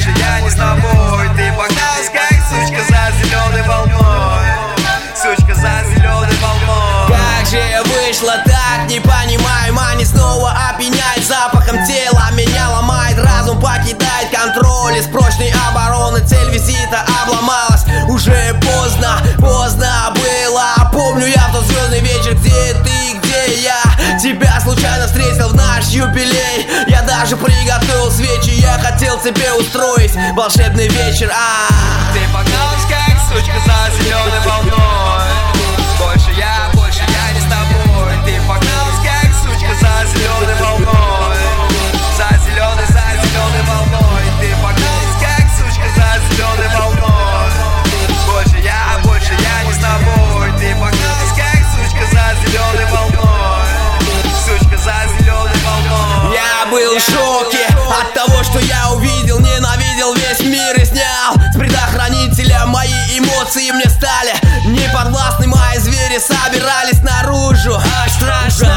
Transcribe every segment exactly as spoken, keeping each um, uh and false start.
больше я не с тобой. Ты погналась, как сучка за зеленой волной. Сучка за зеленой волной. Как же вышло так, не понимаю. Мани снова опьяняет запахом тела. Меня ломает, разум покидает контроль. Из прочной обороны цель визита обломалась. Уже поздно, поздно было. Помню я тот звездный вечер, где ты, где я. Тебя случайно встретил в наш юбилей. Я даже приготовил свечи, я хотел тебе устроить волшебный вечер. А Ты погналась, как сучка за зеленой волной. Больше я, больше я не с тобой. Ты погналась, как сучка за зеленой волной. За зеленой, за зеленой волной. Ты погналась, как сучка за зеленой волной. Больше я, больше я не с тобой. Ты погналась, как сучка за зеленой волной. Сучка за зеленой волной. я был в шоке от того, что я увидел. Ненавидел весь мир и снял с предохранителя. Мои эмоции мне стали неподвластны. Мои звери собирались наружу. Аж страшно.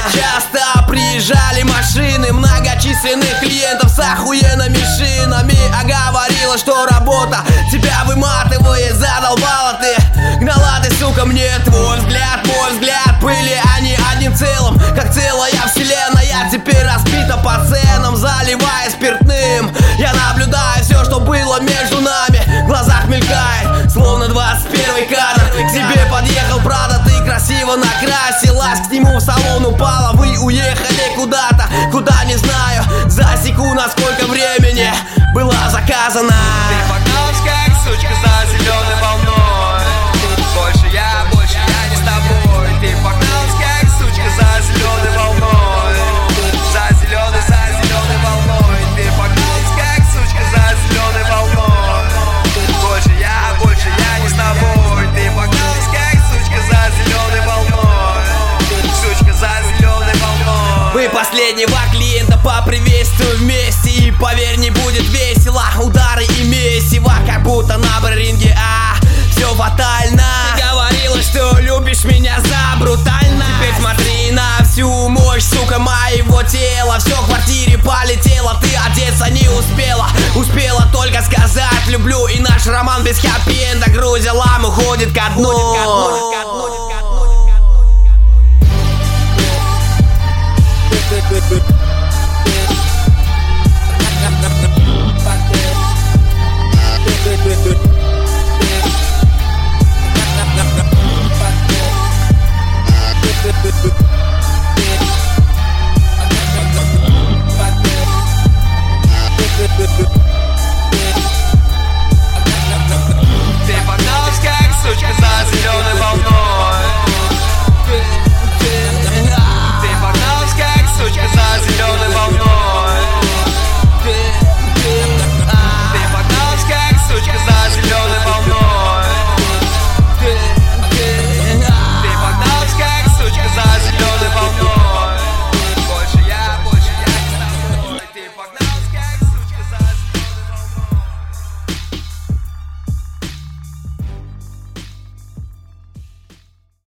Часто приезжали машины многочисленных клиентов с охуенными шинами. А говорила, что работа тебя выматывает. Задолбала ты, гнала ты, сука, мне твой взгляд, мой взгляд. Были они одним целым, как целая вселенная. Теперь разбита по ценам, заливая спиртным. Я наблюдаю все, что было между нами. В глазах мелькает, словно двадцать первый кадр. К тебе подъехал Прада, ты красиво накрасилась. К нему в салон упала, вы уехали куда-то, куда не знаю. Засеку, на сколько времени была заказана. Ты погналась, как сучка за зеленой волной. Больше я, больше я не с тобой. Ты погналась, как сучка за зеленой волной. За зеленой, за зеленой волной. Ты погналась, как сучка за зеленой волной. Больше я, больше я не с тобой. Ты погналась, как сучка за зеленой волной. Сучка за зеленой волной. Вы последнего клиента поприветствую вместе. И поверь, не будет весело. Удары и месиво, как будто на бринге. А, все фатально. Ты говорила, что любишь меня за брутально. Теперь смотри на всю мощь, сука, моего тела. Все в квартире полетело, ты одеться не успела. Успела только сказать люблю. И наш роман без хэппи-энда. Грузя лам уходит ко дну.